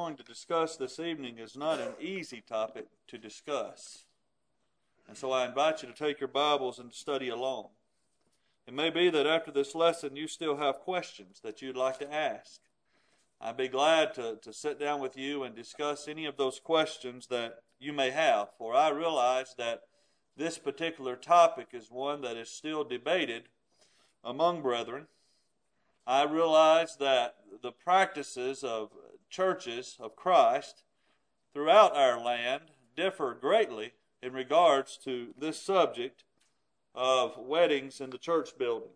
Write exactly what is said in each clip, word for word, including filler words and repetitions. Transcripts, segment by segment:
going to discuss this evening is not an easy topic to discuss. And so I invite you to take your Bibles and study along. It may be that after this lesson you still have questions that you'd like to ask. I'd be glad to, to sit down with you and discuss any of those questions that you may have, for I realize that this particular topic is one that is still debated among brethren. I realize that the practices of churches of Christ throughout our land differ greatly in regards to this subject of weddings in the church building.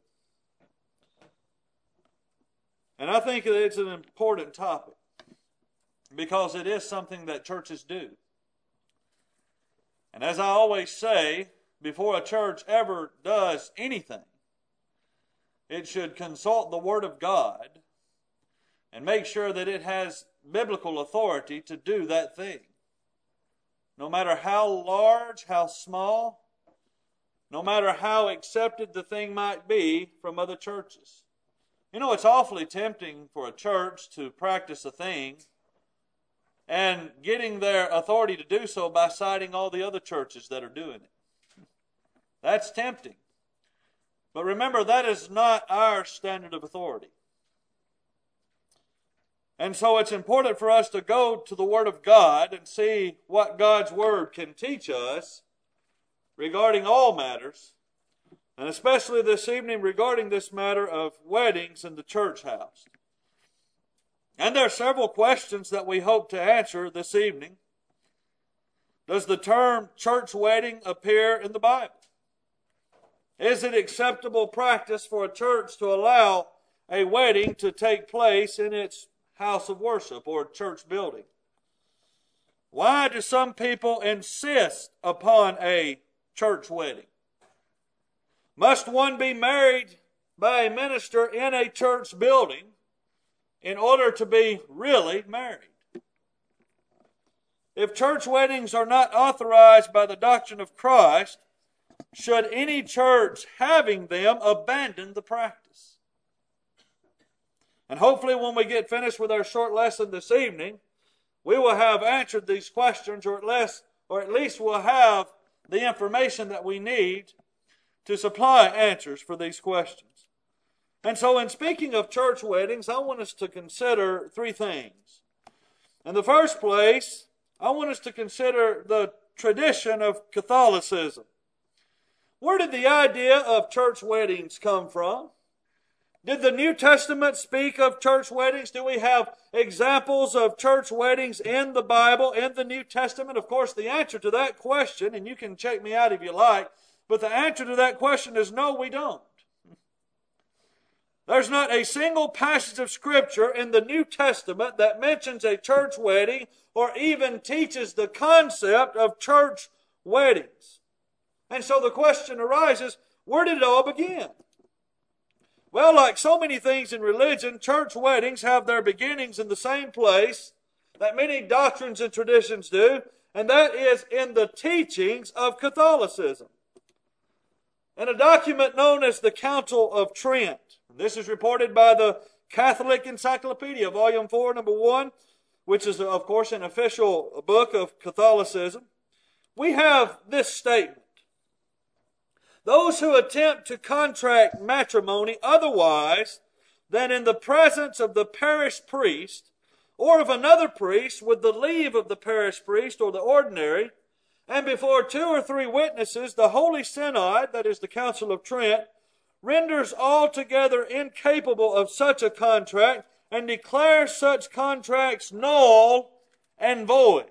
And I think that it's an important topic because it is something that churches do. And as I always say, before a church ever does anything, it should consult the Word of God and make sure that it has biblical authority to do that thing. No matter how large, how small, no matter how accepted the thing might be from other churches. You know, it's awfully tempting for a church to practice a thing and getting their authority to do so by citing all the other churches that are doing it. That's tempting. But remember, that is not our standard of authority. And so it's important for us to go to the Word of God and see what God's Word can teach us regarding all matters, and especially this evening regarding this matter of weddings in the church house. And there are several questions that we hope to answer this evening. Does the term church wedding appear in the Bible? Is it acceptable practice for a church to allow a wedding to take place in its house of worship or church building? Why do some people insist upon a church wedding? Must one be married by a minister in a church building in order to be really married? If church weddings are not authorized by the doctrine of Christ, should any church having them abandon the practice? And hopefully when we get finished with our short lesson this evening, we will have answered these questions, or at least, or at least we'll have the information that we need to supply answers for these questions. And so in speaking of church weddings, I want us to consider three things. In the first place, I want us to consider the tradition of Catholicism. Where did the idea of church weddings come from? Did the New Testament speak of church weddings? Do we have examples of church weddings in the Bible, in the New Testament? Of course, the answer to that question, and you can check me out if you like, but the answer to that question is no, we don't. There's not a single passage of Scripture in the New Testament that mentions a church wedding or even teaches the concept of church weddings. And so the question arises, where did it all begin? Well, like so many things in religion, church weddings have their beginnings in the same place that many doctrines and traditions do, and that is in the teachings of Catholicism. In a document known as the Council of Trent, this is reported by the Catholic Encyclopedia, Volume four, Number one, which is, of course, an official book of Catholicism, we have this statement. Those who attempt to contract matrimony otherwise than in the presence of the parish priest or of another priest with the leave of the parish priest or the ordinary, and before two or three witnesses, the Holy Synod, that is the Council of Trent, renders altogether incapable of such a contract and declares such contracts null and void.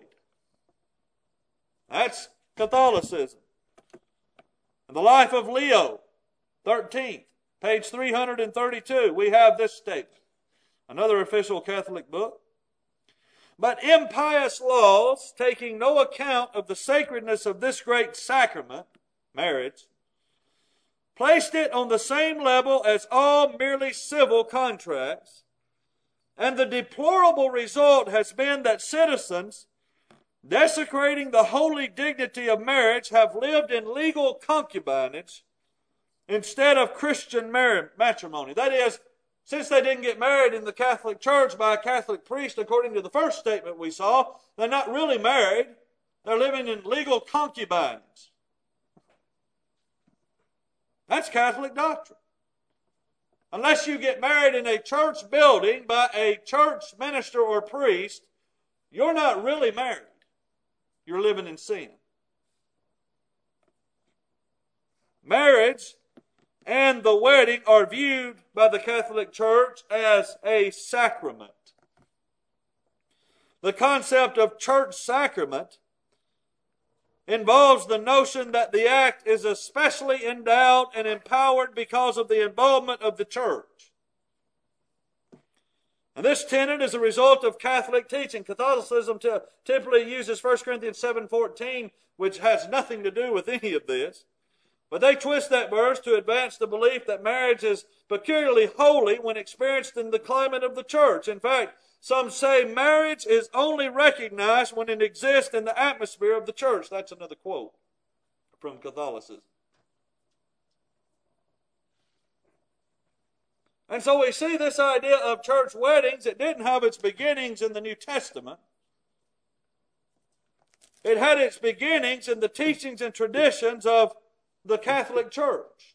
That's Catholicism. In the life of Leo the thirteenth, page three hundred thirty-two, we have this statement. Another official Catholic book. But impious laws, taking no account of the sacredness of this great sacrament, marriage, placed it on the same level as all merely civil contracts, and the deplorable result has been that citizens, desecrating the holy dignity of marriage, have lived in legal concubinage instead of Christian matrimony. That is, Since they didn't get married in the Catholic Church by a Catholic priest, according to the first statement we saw, they're not really married. They're living in legal concubines. That's Catholic doctrine. Unless you get married in a church building by a church minister or priest, you're not really married. You're living in sin. Marriage and the wedding are viewed by the Catholic Church as a sacrament. The concept of church sacrament involves the notion that the act is especially endowed and empowered because of the involvement of the church. And this tenet is a result of Catholic teaching. Catholicism typically uses First Corinthians seven fourteen, which has nothing to do with any of this. But they twist that verse to advance the belief that marriage is peculiarly holy when experienced in the climate of the church. In fact, some say marriage is only recognized when it exists in the atmosphere of the church. That's another quote from Catholicism. And so we see this idea of church weddings. It didn't have its beginnings in the New Testament. It had its beginnings in the teachings and traditions of the Catholic Church.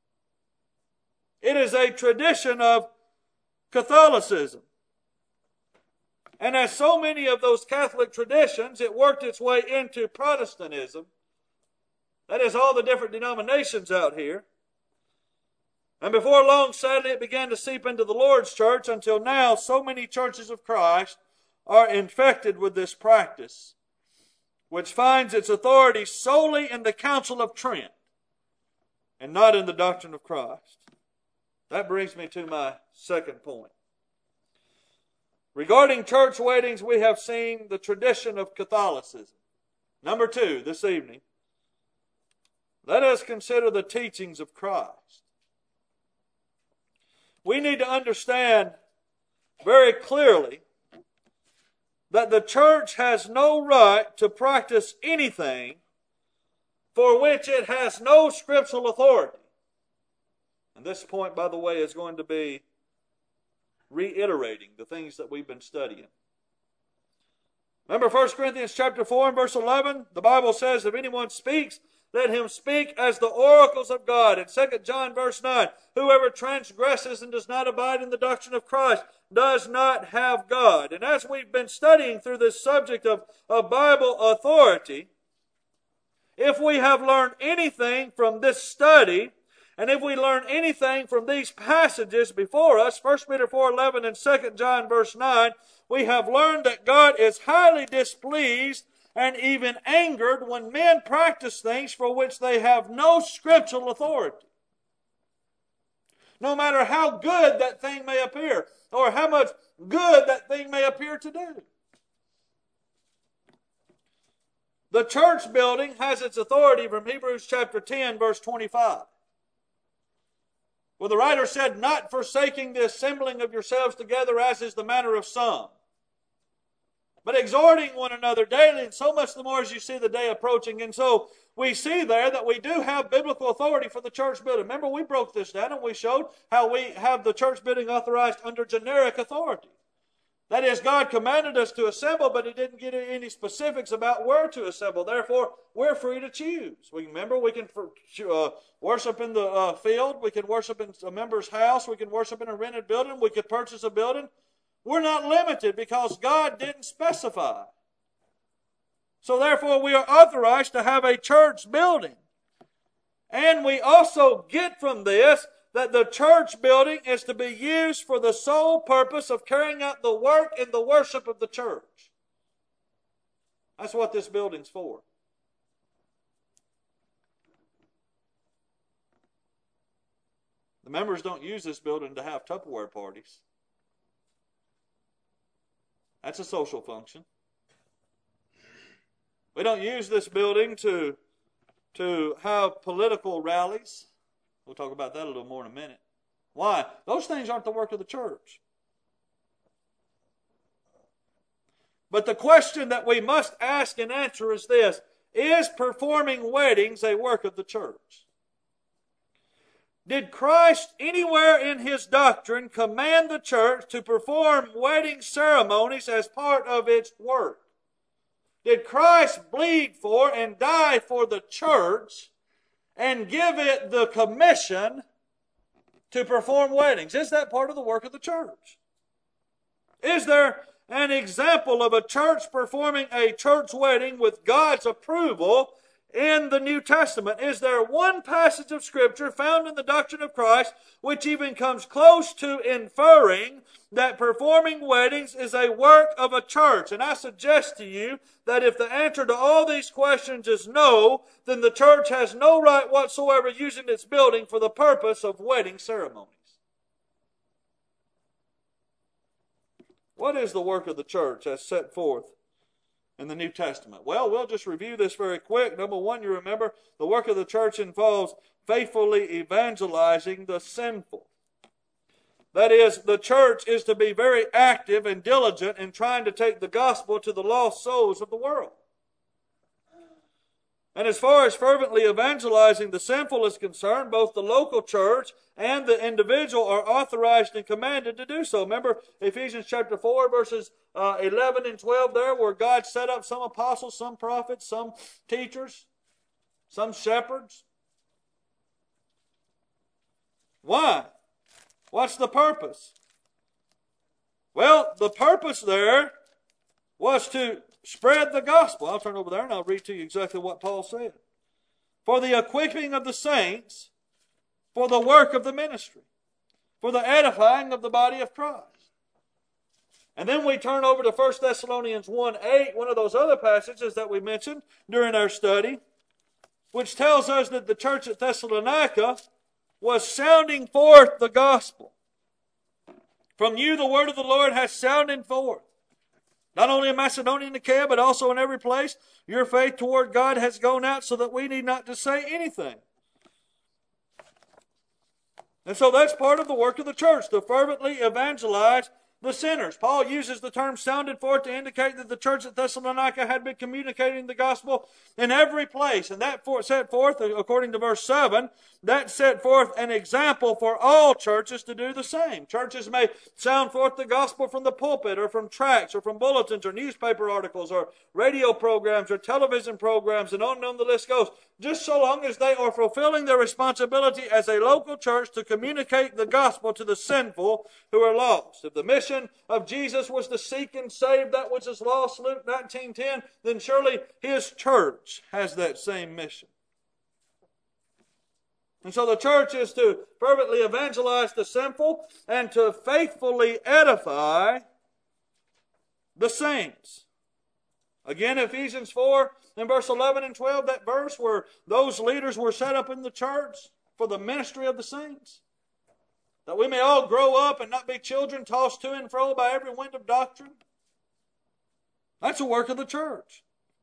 It is a tradition of Catholicism. And as so many of those Catholic traditions, it worked its way into Protestantism. That is, all the different denominations out here. And before long, sadly, it began to seep into the Lord's church. Until now, so many churches of Christ are infected with this practice, which finds its authority solely in the Council of Trent and not in the doctrine of Christ. That brings me to my second point. Regarding church weddings, we have seen the tradition of Catholicism. Number two, this evening, let us consider the teachings of Christ. We need to understand very clearly that the church has no right to practice anything for which it has no scriptural authority. And this point, by the way, is going to be reiterating the things that we've been studying. Remember First Corinthians chapter four and verse eleven? The Bible says, if anyone speaks, let him speak as the oracles of God. In Second John verse nine, whoever transgresses and does not abide in the doctrine of Christ does not have God. And as we've been studying through this subject of, of Bible authority, if we have learned anything from this study, and if we learn anything from these passages before us, First Peter four eleven and Second John verse nine, we have learned that God is highly displeased and even angered when men practice things for which they have no scriptural authority. No matter how good that thing may appear, or how much good that thing may appear to do. The church building has its authority from Hebrews chapter ten, verse twenty-five. Well, the writer said, not forsaking the assembling of yourselves together as is the manner of some, but exhorting one another daily, and so much the more as you see the day approaching. And so we see there that we do have biblical authority for the church building. Remember, we broke this down and we showed how we have the church building authorized under generic authority. That is, God commanded us to assemble, but He didn't give any specifics about where to assemble. Therefore, we're free to choose. We remember we can uh, worship in the uh, field. We can worship in a member's house. We can worship in a rented building. We could purchase a building. We're not limited because God didn't specify. So therefore, we are authorized to have a church building. And we also get from this that the church building is to be used for the sole purpose of carrying out the work and the worship of the church. That's what this building's for. The members don't use this building to have Tupperware parties. That's a social function. We don't use this building to, to have political rallies. We'll talk about that a little more in a minute. Why? Those things aren't the work of the church. But the question that we must ask and answer is this: is performing weddings a work of the church? Did Christ anywhere in His doctrine command the church to perform wedding ceremonies as part of its work? Did Christ bleed for and die for the church and give it the commission to perform weddings? Is that part of the work of the church? Is there an example of a church performing a church wedding with God's approval in the New Testament? Is there one passage of Scripture found in the doctrine of Christ which even comes close to inferring that performing weddings is a work of a church? And I suggest to you that if the answer to all these questions is no, then the church has no right whatsoever using its building for the purpose of wedding ceremonies. What is the work of the church as set forth in the New Testament? Well, we'll just review this very quick. Number one, you remember, the work of the church involves faithfully evangelizing the sinful. That is, the church is to be very active and diligent in trying to take the gospel to the lost souls of the world. And as far as fervently evangelizing the sinful is concerned, both the local church and the individual are authorized and commanded to do so. Remember Ephesians chapter four, verses uh, eleven and twelve there, where God set up some apostles, some prophets, some teachers, some shepherds. Why? What's the purpose? Well, the purpose there was to spread the gospel. I'll turn over there and I'll read to you exactly what Paul said. For the equipping of the saints, for the work of the ministry, for the edifying of the body of Christ. And then we turn over to First Thessalonians one eight, one of those other passages that we mentioned during our study, which tells us that the church at Thessalonica was sounding forth the gospel. From you the word of the Lord has sounded forth. Not only in Macedonia and Achaia, but also in every place. Your faith toward God has gone out so that we need not to say anything. And so that's part of the work of the church, to fervently evangelize the sinners. Paul uses the term sounded forth to indicate that the church at Thessalonica had been communicating the gospel in every place. And that set forth, according to verse seven, that set forth an example for all churches to do the same. Churches may sound forth the gospel from the pulpit or from tracts or from bulletins or newspaper articles or radio programs or television programs, and on and on the list goes, just so long as they are fulfilling their responsibility as a local church to communicate the gospel to the sinful who are lost. If the mission of Jesus was to seek and save that which is lost, Luke nineteen ten, then surely His church has that same mission. And so the church is to fervently evangelize the sinful and to faithfully edify the saints. Again, Ephesians four in verse eleven and twelve, that verse where those leaders were set up in the church for the ministry of the saints. That we may all grow up and not be children tossed to and fro by every wind of doctrine. That's the work of the church.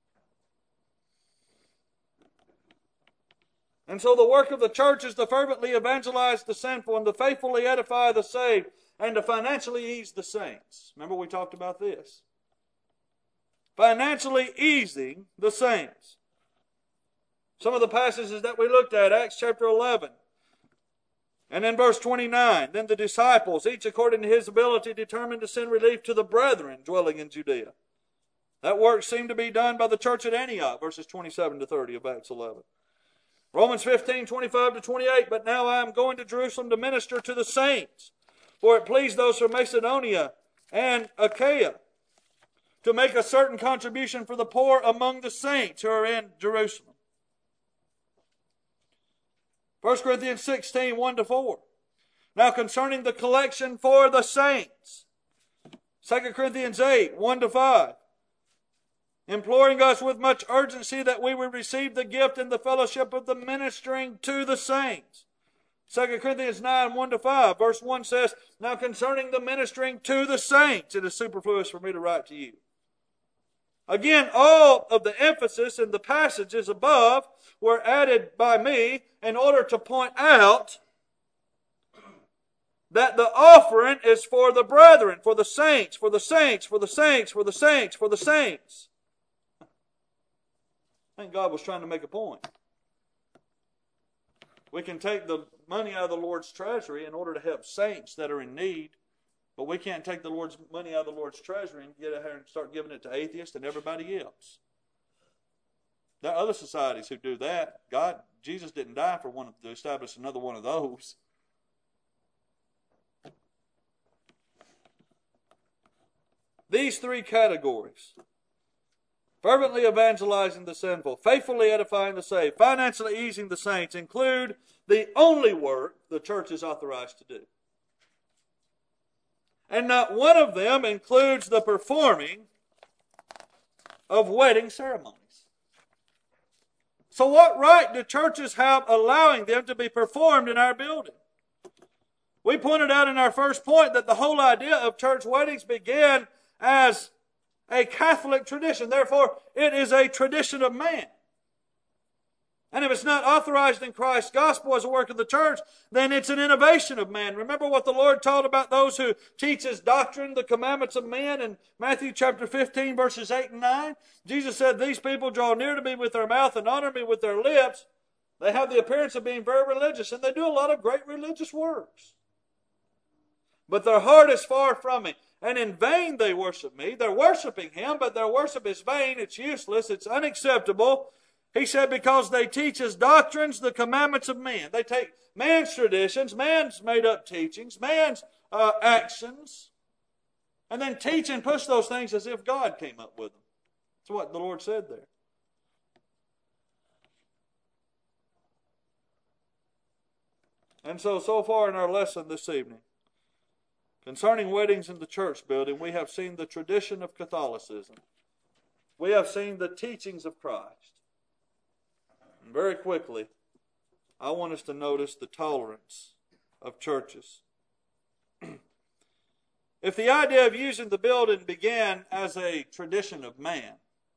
And so the work of the church is to fervently evangelize the sinful and to faithfully edify the saved and to financially ease the saints. Remember we talked about this. Financially easing the saints. Some of the passages that we looked at, Acts chapter eleven. And in verse twenty-nine, then the disciples, each according to his ability, determined to send relief to the brethren dwelling in Judea. That work seemed to be done by the church at Antioch, verses twenty-seven to thirty of Acts eleven. Romans fifteen, twenty-five to twenty-eight, but now I am going to Jerusalem to minister to the saints, for it pleased those from Macedonia and Achaia to make a certain contribution for the poor among the saints who are in Jerusalem. First Corinthians sixteen, one to four. Now concerning the collection for the saints. Second Corinthians eight, one to five. Imploring us with much urgency that we would receive the gift and the fellowship of the ministering to the saints. Second Corinthians nine, one to five. Verse one says, now concerning the ministering to the saints, it is superfluous for me to write to you. Again, all of the emphasis in the passages above were added by me in order to point out that the offering is for the brethren, for the saints, for the saints, for the saints, for the saints, for the saints. I think God was trying to make a point. We can take the money out of the Lord's treasury in order to help saints that are in need. But we can't take the Lord's money out of the Lord's treasury and get out here and start giving it to atheists and everybody else. There are other societies who do that. God, Jesus didn't die for one of, to establish another one of those. These three categories: fervently evangelizing the sinful, faithfully edifying the saved, financially easing the saints, include the only work the church is authorized to do. And not one of them includes the performing of wedding ceremonies. So what right do churches have allowing them to be performed in our building? We pointed out in our first point that the whole idea of church weddings began as a Catholic tradition. Therefore, it is a tradition of man. And if it's not authorized in Christ's gospel as a work of the church, then it's an innovation of man. Remember what the Lord taught about those who teach His doctrine, the commandments of men, in Matthew chapter fifteen, verses eight and nine? Jesus said, "These people draw near to me with their mouth and honor me with their lips. They have the appearance of being very religious, and they do a lot of great religious works. But their heart is far from me. And in vain they worship me." They're worshiping Him, but their worship is vain. It's useless. It's unacceptable. He said, because they teach as doctrines the commandments of men. They take man's traditions, man's made-up teachings, man's uh, actions, and then teach and push those things as if God came up with them. That's what the Lord said there. And so, so far in our lesson this evening, concerning weddings in the church building, we have seen the tradition of Catholicism. We have seen the teachings of Christ. And very quickly, I want us to notice the tolerance of churches. If the idea of using the building began as a tradition of man,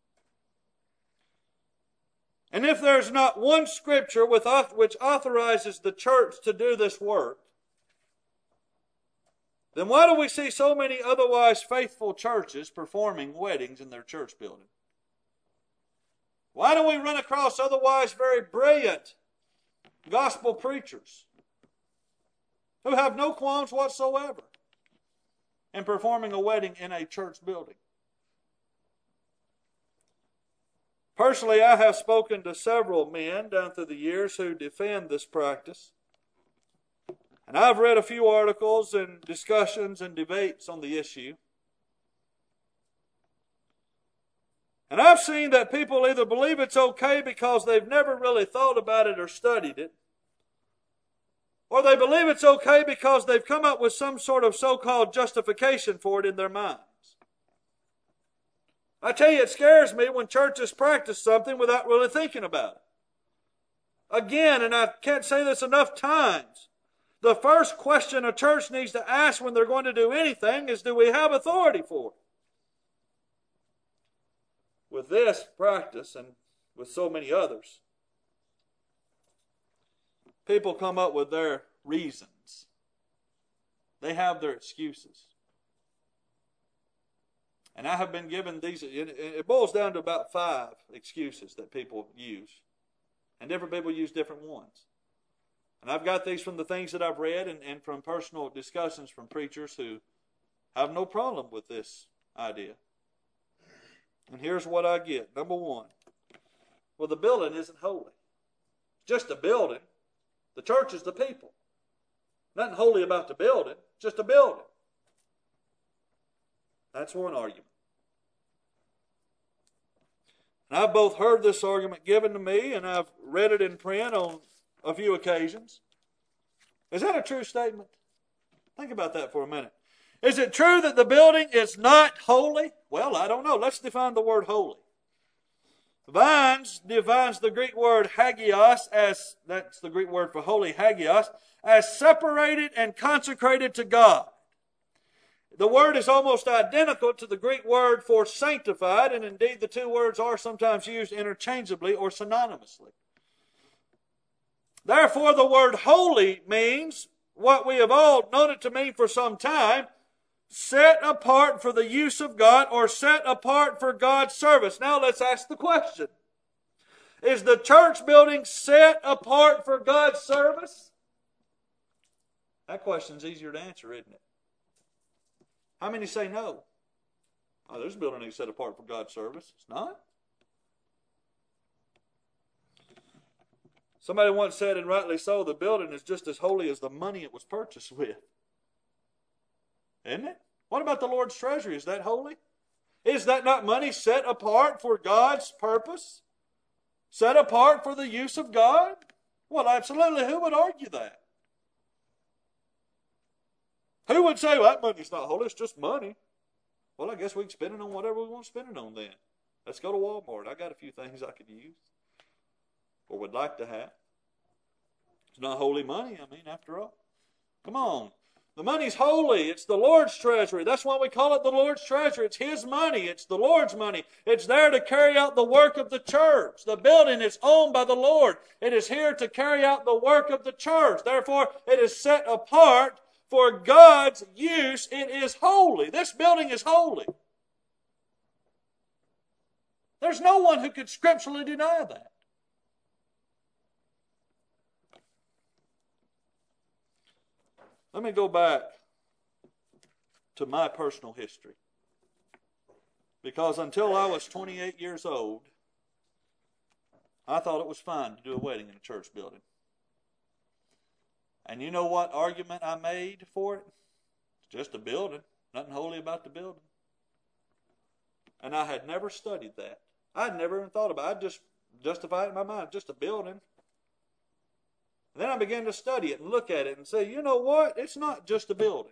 and if there's not one scripture which authorizes the church to do this work, then why do we see so many otherwise faithful churches performing weddings in their church building? Why do we run across otherwise very brilliant gospel preachers who have no qualms whatsoever in performing a wedding in a church building? Personally, I have spoken to several men down through the years who defend this practice. And I've read a few articles and discussions and debates on the issue. And I've seen that people either believe it's okay because they've never really thought about it or studied it, or they believe it's okay because they've come up with some sort of so-called justification for it in their minds. I tell you, it scares me when churches practice something without really thinking about it. Again, and I can't say this enough times, the first question a church needs to ask when they're going to do anything is, do we have authority for it? With this practice, and with so many others, people come up with their reasons. They have their excuses. And I have been given these, it boils down to about five excuses that people use. And different people use different ones. And I've got these from the things that I've read and, and from personal discussions from preachers who have no problem with this idea. And here's what I get. Number one, well, the building isn't holy. Just a building. The church is the people. Nothing holy about the building, just a building. That's one argument. And I've both heard this argument given to me and I've read it in print on a few occasions. Is that a true statement? Think about that for a minute. Is it true that the building is not holy? Well, I don't know. Let's define the word holy. Vines defines the Greek word hagios as, that's the Greek word for holy, hagios, as separated and consecrated to God. The word is almost identical to the Greek word for sanctified, and indeed the two words are sometimes used interchangeably or synonymously. Therefore, the word holy means what we have all known it to mean for some time, set apart for the use of God or set apart for God's service. Now let's ask the question. Is the church building set apart for God's service? That question's easier to answer, isn't it? How many say no? Oh, there's a building that's set apart for God's service. It's not. Somebody once said, and rightly so, the building is just as holy as the money it was purchased with. Isn't it? What about the Lord's treasury? Is that holy? Is that not money set apart for God's purpose? Set apart for the use of God? Well, absolutely. Who would argue that? Who would say, well, that money's not holy, it's just money? Well, I guess we can spend it on whatever we want to spend it on then. Let's go to Walmart. I got a few things I could use or would like to have. It's not holy money, I mean, after all. Come on. The money's holy. It's the Lord's treasury. That's why we call it the Lord's treasury. It's His money. It's the Lord's money. It's there to carry out the work of the church. The building is owned by the Lord. It is here to carry out the work of the church. Therefore, it is set apart for God's use. It is holy. This building is holy. There's no one who could scripturally deny that. Let me go back to my personal history. Because until I was twenty-eight years old, I thought it was fine to do a wedding in a church building. And you know what argument I made for it? It's just a building. Nothing holy about the building. And I had never studied that. I had never even thought about it. I'd just justify it in my mind. Just a building. And then I began to study it and look at it and say, you know what? It's not just a building.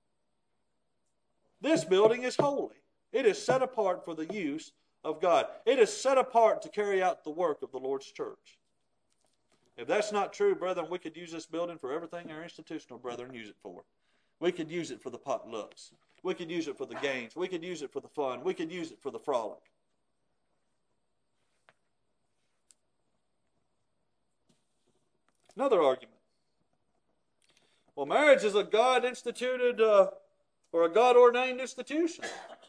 This building is holy. It is set apart for the use of God. It is set apart to carry out the work of the Lord's church. If that's not true, brethren, we could use this building for everything our institutional brethren use it for. We could use it for the potlucks. We could use it for the games. We could use it for the fun. We could use it for the frolic. Another argument. Well, marriage is a God-instituted uh, or a God-ordained institution.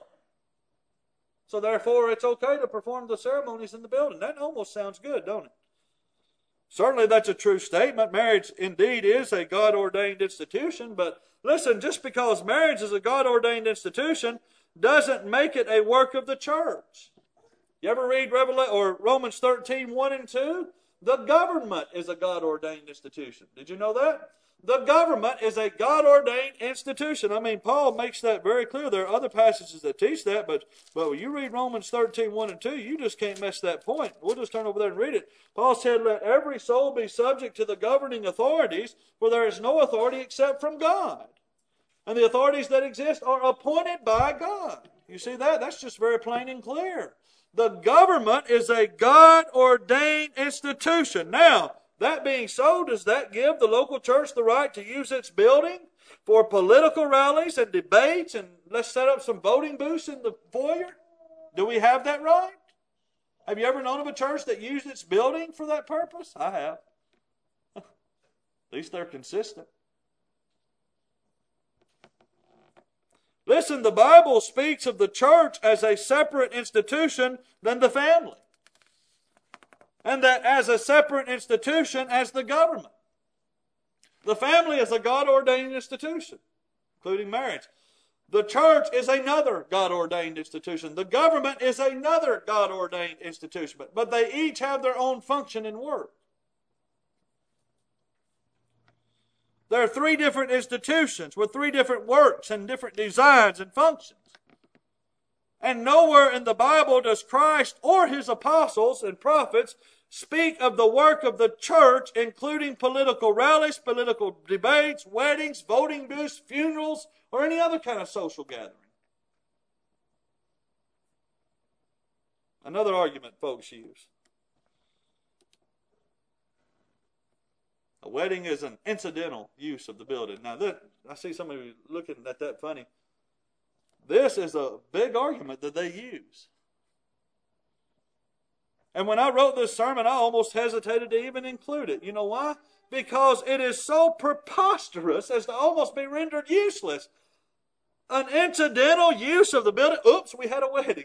So therefore, it's okay to perform the ceremonies in the building. That almost sounds good, don't it? Certainly that's a true statement. Marriage indeed is a God-ordained institution. But listen, just because marriage is a God-ordained institution doesn't make it a work of the church. You ever read Revelation or Romans thirteen, one and two? The government is a God-ordained institution. Did you know that? The government is a God-ordained institution. I mean, Paul makes that very clear. There are other passages that teach that, but, but when you read Romans thirteen, one and two, you just can't miss that point. We'll just turn over there and read it. Paul said, let every soul be subject to the governing authorities, for there is no authority except from God. And the authorities that exist are appointed by God. You see that? That's just very plain and clear. The government is a God-ordained institution. Now, that being so, does that give the local church the right to use its building for political rallies and debates and let's set up some voting booths in the foyer? Do we have that right? Have you ever known of a church that used its building for that purpose? I have. At least they're consistent. Listen, the Bible speaks of the church as a separate institution than the family. And that as a separate institution as the government. The family is a God-ordained institution, including marriage. The church is another God-ordained institution. The government is another God-ordained institution. But, but they each have their own function and work. There are three different institutions with three different works and different designs and functions. And nowhere in the Bible does Christ or His apostles and prophets speak of the work of the church, including political rallies, political debates, weddings, voting booths, funerals, or any other kind of social gathering. Another argument folks use. A wedding is an incidental use of the building. Now, this, I see some of you looking at that funny. This is a big argument that they use. And when I wrote this sermon, I almost hesitated to even include it. You know why? Because it is so preposterous as to almost be rendered useless. An incidental use of the building. Oops, we had a wedding.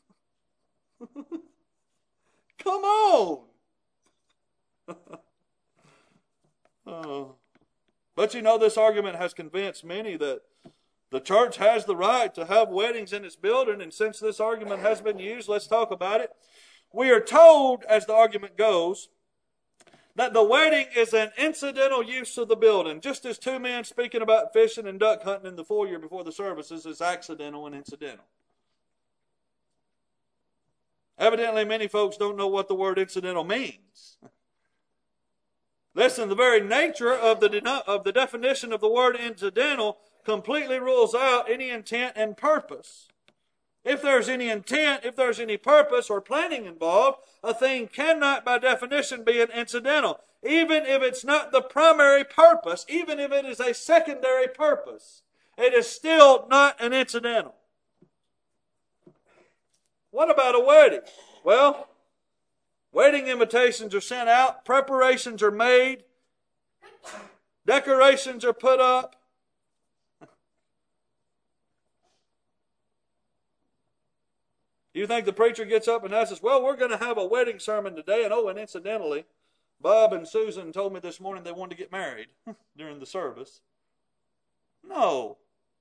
Come on. Oh. But you know, this argument has convinced many that the church has the right to have weddings in its building, and since this argument has been used, let's talk about it. We are told, as the argument goes, that the wedding is an incidental use of the building, just as two men speaking about fishing and duck hunting in the foyer before the services is accidental and incidental. Evidently, many folks don't know what the word incidental means. Listen, the very nature of the, of the definition of the word incidental completely rules out any intent and purpose. If there's any intent, if there's any purpose or planning involved, a thing cannot by definition be an incidental. Even if it's not the primary purpose, even if it is a secondary purpose, it is still not an incidental. What about a wedding? Well, wedding invitations are sent out, preparations are made, decorations are put up. You think the preacher gets up and asks us, well, we're going to have a wedding sermon today, and oh, and incidentally, Bob and Susan told me this morning they wanted to get married during the service. No.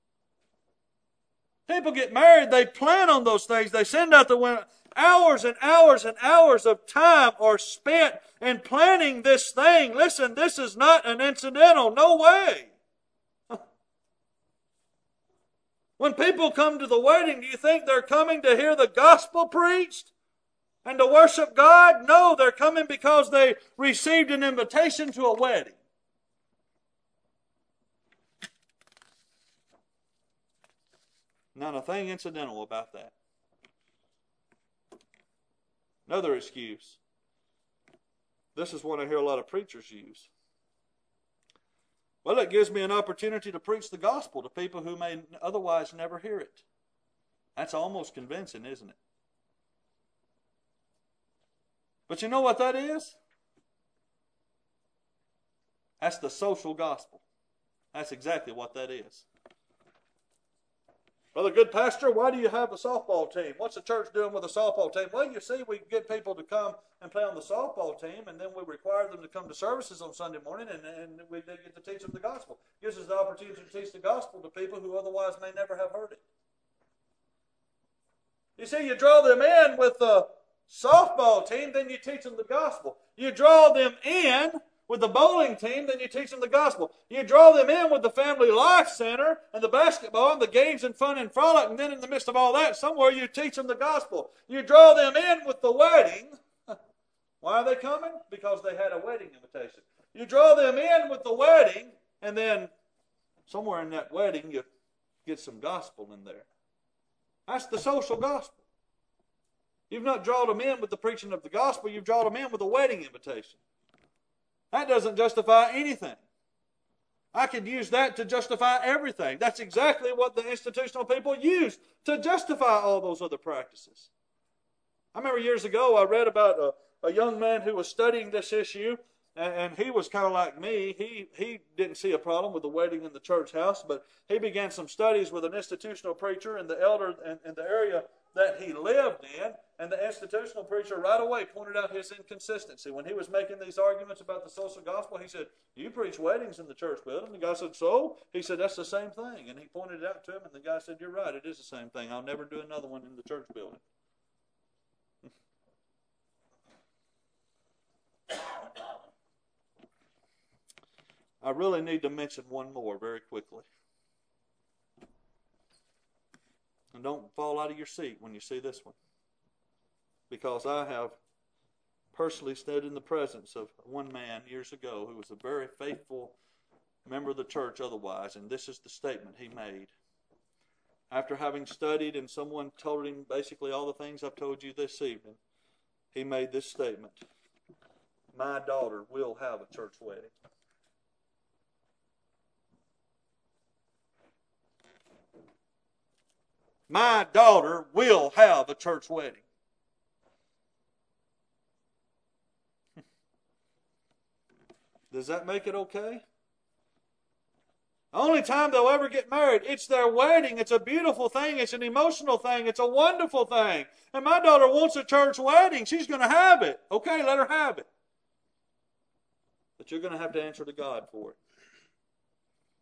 People get married, they plan on those things, they send out the window. Hours and hours and hours of time are spent in planning this thing. Listen, this is not an incidental. No way. When people come to the wedding, do you think they're coming to hear the gospel preached and to worship God? No, they're coming because they received an invitation to a wedding. Not a thing incidental about that. Another excuse. This is one I hear a lot of preachers use. Well, it gives me an opportunity to preach the gospel to people who may otherwise never hear it. That's almost convincing, isn't it? But you know what that is? That's the social gospel. That's exactly what that is. Brother, good pastor, why do you have a softball team? What's the church doing with a softball team? Well, you see, we get people to come and play on the softball team, and then we require them to come to services on Sunday morning, and, and we they get to teach them the gospel. It gives us the opportunity to teach the gospel to people who otherwise may never have heard it. You see, you draw them in with the softball team, then you teach them the gospel. You draw them in with the bowling team, then you teach them the gospel. You draw them in with the Family Life Center and the basketball and the games and fun and frolic, and then in the midst of all that, somewhere you teach them the gospel. You draw them in with the wedding. Why are they coming? Because they had a wedding invitation. You draw them in with the wedding, and then somewhere in that wedding you get some gospel in there. That's the social gospel. You've not drawn them in with the preaching of the gospel, you've drawn them in with a wedding invitation. That doesn't justify anything. I could use that to justify everything. That's exactly what the institutional people use to justify all those other practices. I remember years ago I read about a, a young man who was studying this issue, and, and he was kind of like me. He, he didn't see a problem with the wedding in the church house, but he began some studies with an institutional preacher and the elder in, in the area that he lived in, and the institutional preacher right away pointed out his inconsistency. When he was making these arguments about the social gospel, he said, you preach weddings in the church building. The guy said, so? He said, that's the same thing. And he pointed it out to him, and the guy said, you're right, it is the same thing. I'll never do another one in the church building. I really need to mention one more very quickly. And don't fall out of your seat when you see this one. Because I have personally stood in the presence of one man years ago who was a very faithful member of the church otherwise, and this is the statement he made. After having studied and someone told him basically all the things I've told you this evening, he made this statement: my daughter will have a church wedding. My daughter will have a church wedding. Does that make it okay? The only time they'll ever get married, it's their wedding. It's a beautiful thing. It's an emotional thing. It's a wonderful thing. And my daughter wants a church wedding. She's going to have it. Okay, let her have it. But you're going to have to answer to God for it.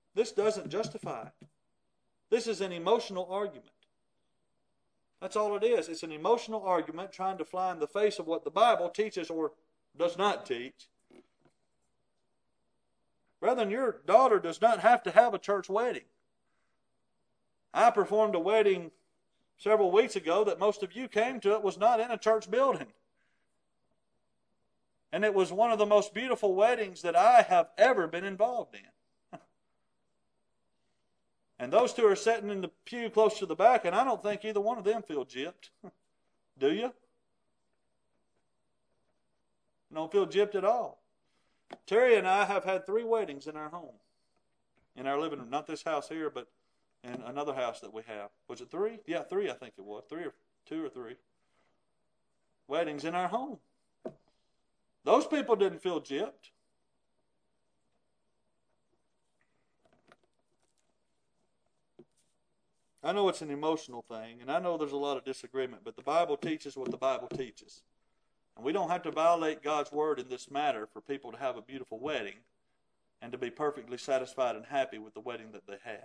This doesn't justify it. This is an emotional argument. That's all it is. It's an emotional argument trying to fly in the face of what the Bible teaches or does not teach. Brethren, your daughter does not have to have a church wedding. I performed a wedding several weeks ago that most of you came to. It was not in a church building. And it was one of the most beautiful weddings that I have ever been involved in. And those two are sitting in the pew close to the back, and I don't think either one of them feel gypped. Do you? Don't feel gypped at all. Terry and I have had three weddings in our home. In our living room. Not this house here, but in another house that we have. Was it three? Yeah, three I think it was. Three or two or three. Weddings in our home. Those people didn't feel gypped. I know it's an emotional thing, and I know there's a lot of disagreement, but the Bible teaches what the Bible teaches. And we don't have to violate God's word in this matter for people to have a beautiful wedding and to be perfectly satisfied and happy with the wedding that they had.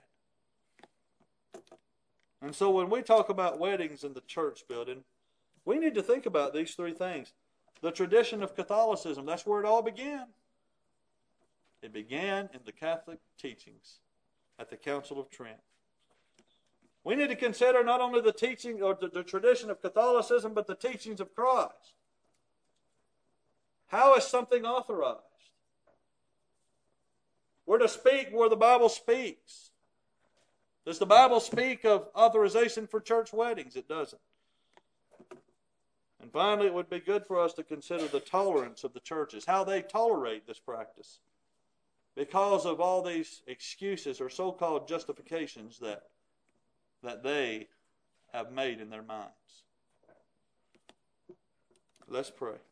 And so when we talk about weddings in the church building, we need to think about these three things. The tradition of Catholicism, that's where it all began. It began in the Catholic teachings at the Council of Trent. We need to consider not only the teaching or the, the tradition of Catholicism, but the teachings of Christ. How is something authorized? We're to speak where the Bible speaks. Does the Bible speak of authorization for church weddings? It doesn't. And finally, it would be good for us to consider the tolerance of the churches, how they tolerate this practice because of all these excuses or so-called justifications that, that they have made in their minds. Let's pray.